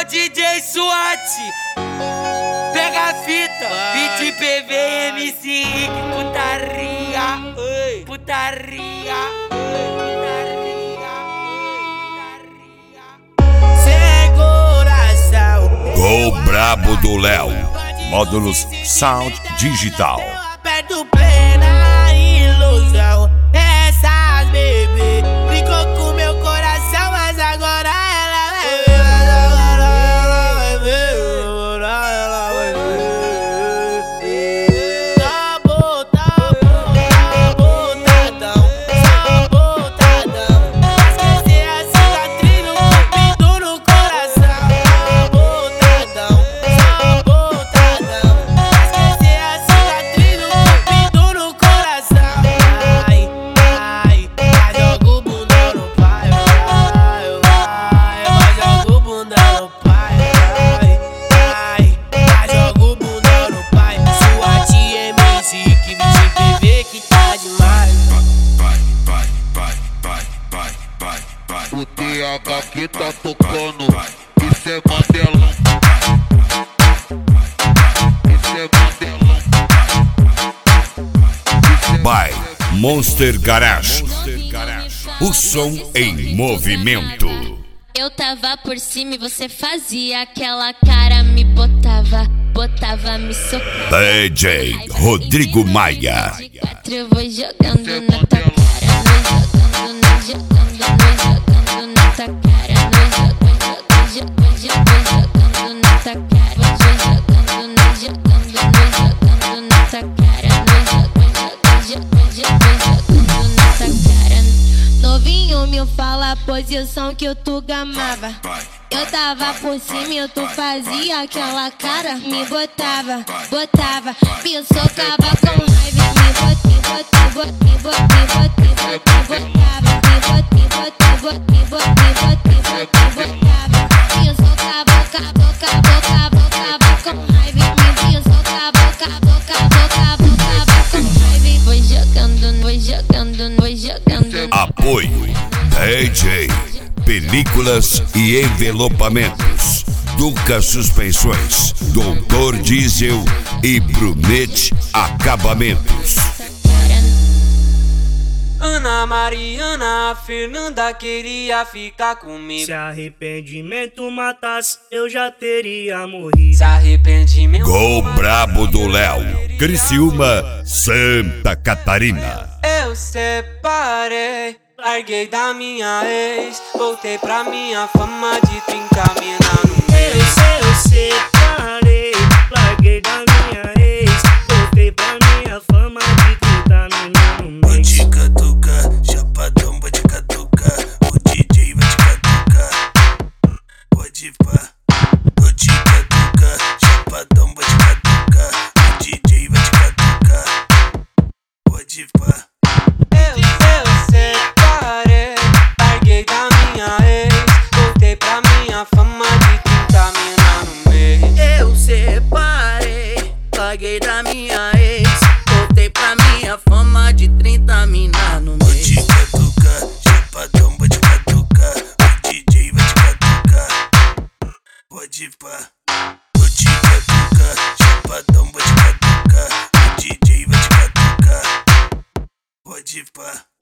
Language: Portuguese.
DJ SWAT, pega a fita, beat PV, MC Rick, putaria, putaria, putaria, putaria. Sem coração. Gol brabo do Léo, módulos Sound Digital. Aperto plena ilusão, essas bebê brincou com meu coração, mas agora ela vai ver. O TH que tá tocando, isso é Mandelão. Isso é Mandelão. By Monster Garage, o som em movimento. Eu tava por cima e você fazia aquela cara, me botava, me socava. DJ Rodrigo Maia. Eu vou jogando na tua cara, vou jogando na tua cara, vou jogando na tua cara, vou jogando na tua cara, jogando na tua cara. Novinho me fala a posição que eu tu gamava. Eu tava por cima e tu fazia aquela cara, me botava, me socava com raiva, me botava, me socava, acabou com raiva, me socava com raiva. Vou jogando. Apoio DJ Películas e Envelopamentos, Duca Suspensões, Doutor Diesel e Brunete Acabamentos. Ana Mariana, Fernanda queria ficar comigo. Se arrependimento matasse, eu já teria morrido. Se arrependimento. Gol brabo do Léo, Criciúma, Santa Catarina. Eu separei, larguei da minha ex, voltei pra minha fama de 30 mina no mês. Eu separei, larguei da minha ex, voltei pra minha fama de 30 mina no mês. Pode catucar, chapadão, pode catucar, o DJ vai te catucar. Pode pá, pode catucar, chapadão, pode catucar, o DJ vai te catucar. Pode pá. Eu separei, larguei da minha ex, voltei pra minha fama de 30 mina no mês. Eu separei, larguei da minha ex, voltei pra minha fama de 30 mina no mês. Pode catucar, chapadão, pode catucar, o DJ vai te catucar. Pode pá, pode catucar, chapadão, pode catucar, o DJ vai te catucar. Pode pá.